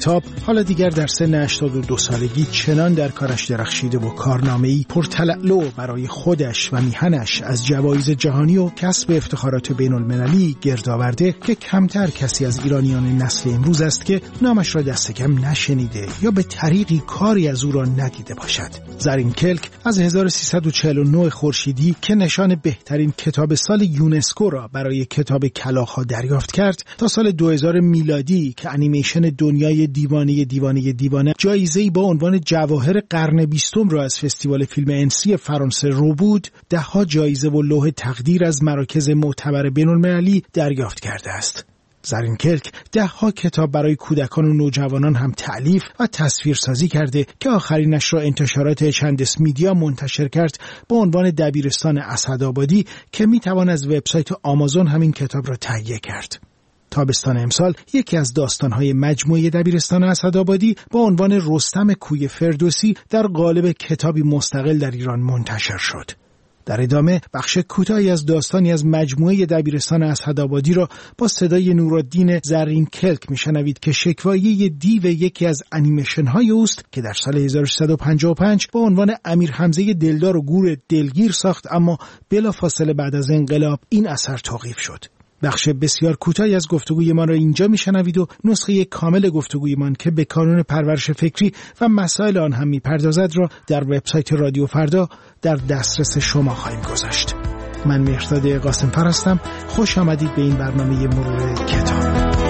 کتاب حالا دیگر در سن 82 سالگی چنان در کارش درخشیده و کارنامه‌ای پرتلالو برای خودش و میهنش از جوایز جهانی و کسب افتخارات بین‌المللی گرد آورده که کمتر کسی از ایرانیان نسل امروز است که نامش را دست کم نشنیده یا به طریقی کاری از او را ندیده باشد. زرین کلک از 1349 خورشیدی که نشان بهترین کتاب سال یونسکو را برای کتاب کلاغ‌ها دریافت کرد تا سال 2000 میلادی که انیمیشن دنیای دیوانه جایزه‌ای با عنوان جواهر قرن 20 را از فستیوال فیلم انسی فرانسه رو بود، ده‌ها جایزه و لوح تقدیر از مراکز معتبر بین‌المللی دریافت کرده است. زرین کلک ده‌ها کتاب برای کودکان و نوجوانان هم تألیف و تصویرسازی کرده که آخرینش را انتشارات چندس میدیا منتشر کرد با عنوان دبیرستان اسدآبادی که میتوان از وبسایت آمازون همین کتاب را تهیه کرد. تابستان امسال یکی از داستان‌های مجموعه دبیرستان اسدآبادی با عنوان رستم کوی فردوسی در قالب کتابی مستقل در ایران منتشر شد. در ادامه بخش کوتاهی از داستانی از مجموعه دبیرستان اسدآبادی را با صدای نورالدین زرین کلک میشنوید که شکوایه دیو یکی از انیمیشن‌های اوست که در سال 1355 با عنوان امیر حمزه دلدار و گور دلگیر ساخت، اما بلافاصله بعد از انقلاب این اثر توقیف شد. بخش بسیار کوتاهی از گفتگوی ما را اینجا میشنوید و نسخه کامل گفتگویمان که به کانون پرورش فکری و مسائل آن هم میپردازد را در وبسایت رادیو فردا در دسترس شما خواهیم گذاشت. من مهرداد قاسم‌فر هستم. خوش آمدید به این برنامه مرور کتاب.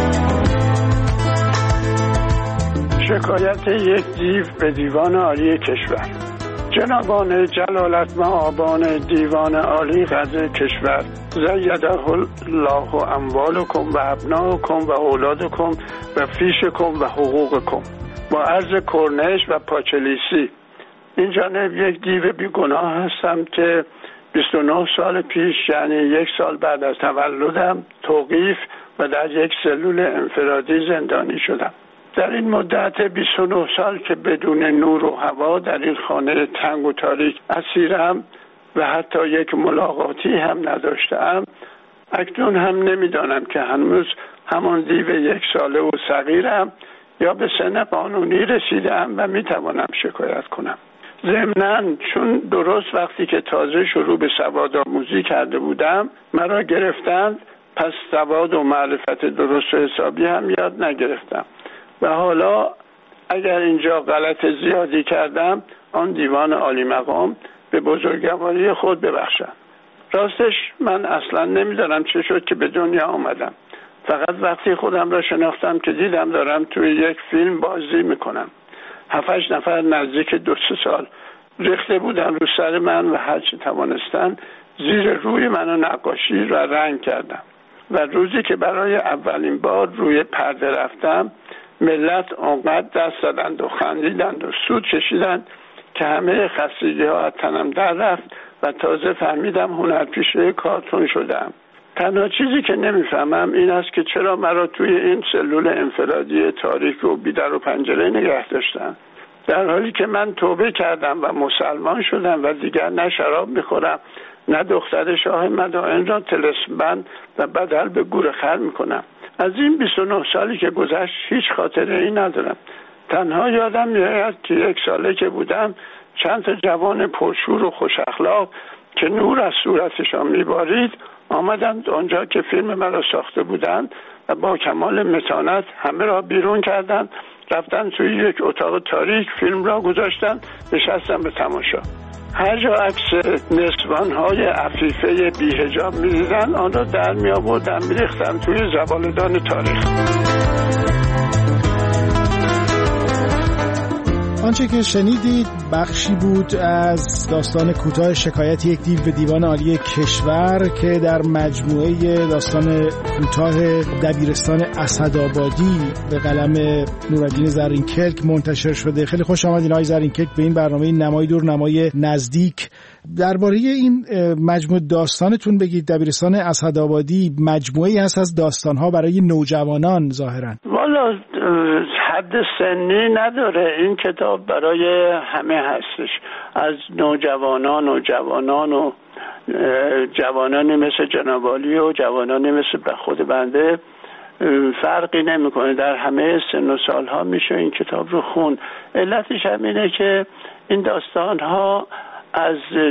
شکایت یک دیو به دیوان عالی کشور. جنابان جلالت مآبان دیوان عالی قضای کشور، زیده الله اموالکم و ابناءکم و اولادکم و فیشکم و حقوقکم. با عرض کرنش و پاچلیسی، این جانب یک دیو بیگناه هستم که 29 سال پیش، یعنی 1 سال بعد از تولدم، توقیف و در یک سلول انفرادی زندانی شدم. در این مدت 29 سال که بدون نور و هوا در این خانه تنگ و تاریک اسیرم و حتی یک ملاقاتی هم نداشتم، اکنون هم نمیدانم که هنوز همان دیو 1 ساله و صغیرم یا به سن قانونی رسیدم و میتوانم شکایت کنم. ضمناً چون درست وقتی که تازه شروع به سوادآموزی کرده بودم مرا گرفتند، پس سواد و معرفت درست و حسابی هم یاد نگرفتم و حالا اگر اینجا غلط زیادی کردم آن دیوان عالی مقام به بزرگواری خود ببخشم. راستش من اصلا نمیدانم چه شد که به دنیا آمدم. فقط وقتی خودم را شناختم که دیدم دارم توی یک فیلم بازی میکنم. 7-8 نفر نزدیک 2-3 سال ریخته بودن رو سر من و هرچی توانستن زیر روی منو نقاشی و رنگ کردم و روزی که برای اولین بار روی پرده رفتم ملت آنقدر دست زدند و خندیدند و سود کشیدند که همه خستگی ها از تنم در رفت و تازه فهمیدم هنرپیشه کارتون شدم. تنها چیزی که نمیفهمم این است که چرا مرا توی این سلول انفرادی تاریک و بی در و پنجره نگه داشتن، در حالی که من توبه کردم و مسلمان شدم و دیگر نه شراب میخورم نه دختر شاه مدائن را طلسم بند و بدل به گور خر میکنم. از این 29 سالی که گذشت هیچ خاطره ای ندارم. تنها یادم میاد که 1 ساله که بودم چند تا جوان پرشور و خوش اخلاق که نور از صورتشان میبارید آمدند آنجا که فیلم مرا ساخته بودند و با کمال متانت همه را بیرون کردند، رفتن توی یک اتاق تاریک فیلم را گذاشتن، نشستن به تماشا. هر جا عکس نسوان‌های عفیفه بی‌حجاب می‌دیدن آن را در می‌آوردن می‌ریختن توی زباله‌دان تاریخ. آنچه که شنیدید بخشی بود از داستان کوتاه شکایت یک دیو به دیوان عالی کشور که در مجموعه داستان کوتاه دبیرستان اسدآبادی به قلم نورالدین زرین کلک منتشر شده. خیلی خوش آمدین آقای زرین کلک به این برنامه نمای دور نمای نزدیک. درباره این مجموعه داستانتون بگید. دبیرستان اسدآبادی مجموعه‌ای هست از داستان‌ها برای نوجوانان ظاهراً. والا حد سنی نداره، این کتاب برای همه هستش، از نوجوانان و جوانان و جوانانی مثل جناب عالی و جوانانی مثل خود بنده فرقی نمیکنه، در همه سن و سالها میشه این کتاب رو خون. علتش هم اینه که این داستان‌ها از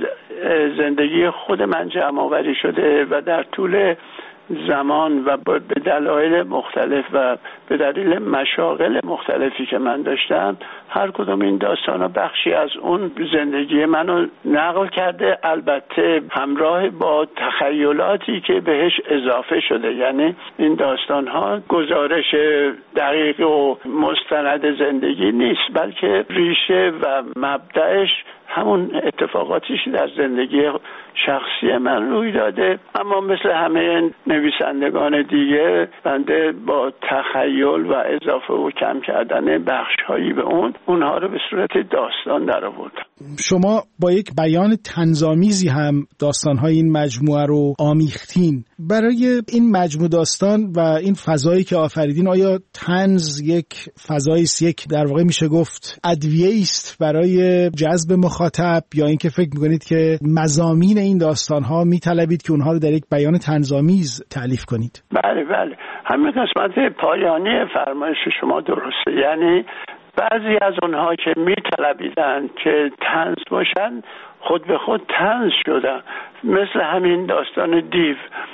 زندگی خود من جمع آوری شده و در طول زمان و به دلایل مختلف و به دلیل مشاغل مختلفی که من داشتم، هر کدوم این داستان ها بخشی از اون زندگی منو نقل کرده، البته همراه با تخیلاتی که بهش اضافه شده. یعنی این داستان ها گزارش دقیق و مستند زندگی نیست، بلکه ریشه و مبدأش همون اتفاقاتیش در زندگی شخصی من روی داده. اما مثل همه نویسندگان دیگه بنده با تخیل و اضافه و کم کردن بخش‌هایی به اونها رو به صورت داستان در آوردم. شما با یک بیان طنزآمیزی هم داستان‌های این مجموعه رو آمیختین. برای این مجموعه داستان و این فضایی که آفریدین، آیا طنز یک فضایی است، یک در واقع میشه گفت ادویه است برای جذب مخاطب، یا اینکه فکر می‌کنید که مضامین این داستان‌ها می‌طلبید که اونها رو در یک بیان طنزآمیز تألیف کنید؟ بله، همین قسمت پایانی فرمایش شما درسته. یعنی بعضی از اونها که می‌طلبیدن که طنز باشن، خود به خود طنز شدن. مثل همین داستان دیو،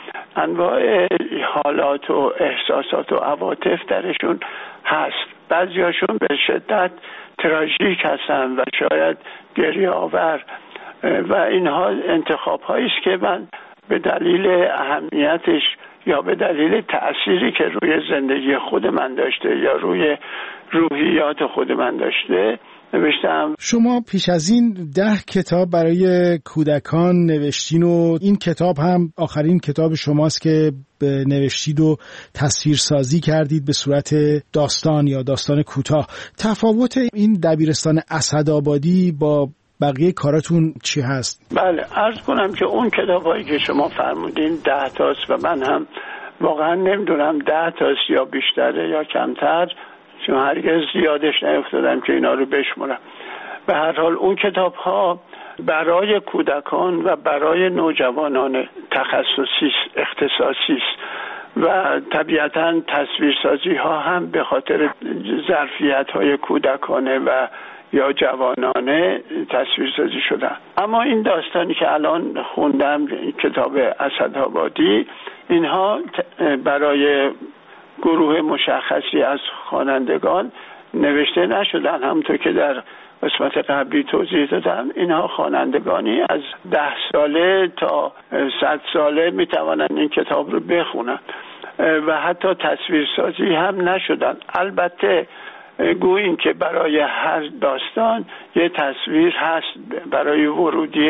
انواع حالات و احساسات و عواطف درشون هست. بعضیاشون به شدت تراژیک هستن و شاید گریه آور و اینها انتخاب هایی است که من به دلیل اهمیتش یا به دلیل تأثیری که روی زندگی خود من داشته یا روی روحیات خود من داشته نوشتم. شما پیش از این 10 کتاب برای کودکان نوشتین و این کتاب هم آخرین کتاب شماست که نوشتید و تصویرسازی کردید به صورت داستان یا داستان کوتاه. تفاوت این دبیرستان اسدآبادی با بقیه کاراتون چی هست؟ بله، عرض کنم که اون کتابایی که شما فرمودین 10 تاست و من هم واقعا نمیدونم 10 تاست یا بیشتره یا کمتر، چون هرگز یادش نیفتادم که اینا رو بشمرم. به هر حال اون کتاب ها برای کودکان و برای نوجوانان تخصصی اختصاصی است و طبیعتاً تصویرسازی ها هم به خاطر ظرفیت های کودکانه و یا جوانانه تصویرسازی شدن. اما این داستانی که الان خوندم، کتاب اسدآبادی، اینها برای گروه مشخصی از خوانندگان نوشته نشدن. همونطور که در قسمت قبلی توضیح دادم، اینها خوانندگانی از 10 ساله تا 100 ساله میتوانند این کتاب رو بخونن و حتی تصویرسازی هم نشدن. البته گوییم که برای هر داستان یه تصویر هست برای ورودی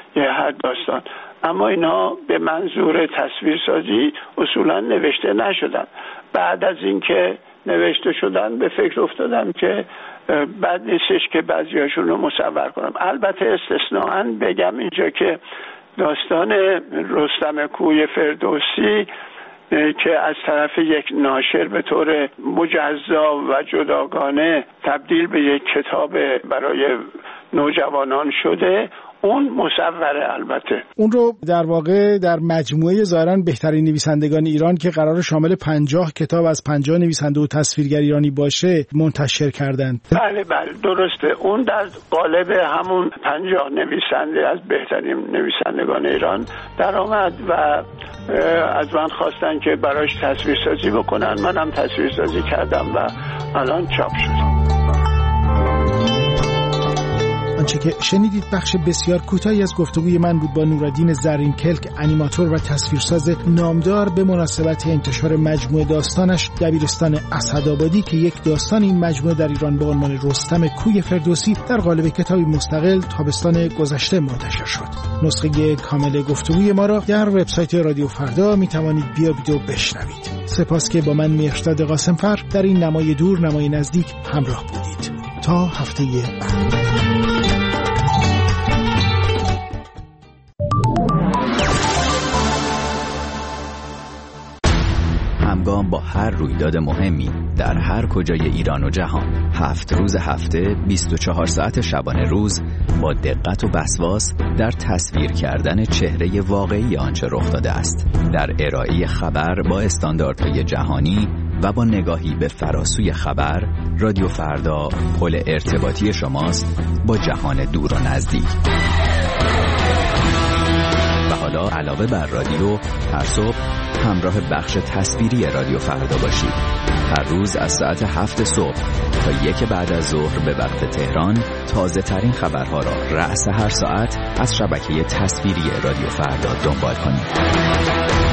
هر داستان، اما اینا به منظور تصویرسازی اصولا نوشته نشدن. بعد از اینکه نوشته شدن به فکر افتادم که بد نیستش که بعضیاشون رو مصور کنم. البته استثناءً بگم اینجا که داستان رستم کوی فردوسی که از طرف یک ناشر به طور مجزا و جداگانه تبدیل به یک کتاب برای نوجوانان شده، اون مصوره. البته اون رو در واقع در مجموعه ظاهراً بهترین نویسندگان ایران که قرار شامل 50 کتاب از 50 نویسنده و تصویرگر ایرانی باشه منتشر کردند. بله درسته. اون در قالب همون 50 نویسنده از بهترین نویسندگان ایران در آمد و از من خواستن که براش تصویرسازی بکنن. منم تصویرسازی کردم و الان چاپ شد. آنچه که شنیدید بخش بسیار کوتاهی از گفتگوی من بود با نورالدین زرینکلک، انیماتور و تصویرساز نامدار به مناسبت انتشار مجموعه داستانش دبیرستان اسدآبادی که یک داستان این مجموعه در ایران به عنوان رستم کوی فردوسی در قالب کتابی مستقل تابستان گذشته منتشر شد. نسخه کامل گفتگوی ما را در وبسایت رادیو فردا می توانید بیابید و بشنوید. سپاس که با من مهرداد قاسمفر در این نمای دور نمای نزدیک همراه بودید. تا هفته بعد. همگام با هر رویداد مهمی در هر کجای ایران و جهان، 7 روز هفته 24 ساعت شبانه روز با دقت و وسواس در تصویر کردن چهره واقعی آنچه رخ داده است، در ارائه خبر با استانداردهای جهانی و با نگاهی به فراسوی خبر. رادیو فردا پل ارتباطی شماست با جهان دور و نزدیک. و حالا علاوه بر رادیو، هر صبح همراه بخش تصویری رادیو فردا باشید. هر روز از ساعت 7 صبح تا 1 بعد از ظهر به وقت تهران تازه ترین خبرها را رأس هر ساعت از شبکه تصویری رادیو فردا دنبال کنید.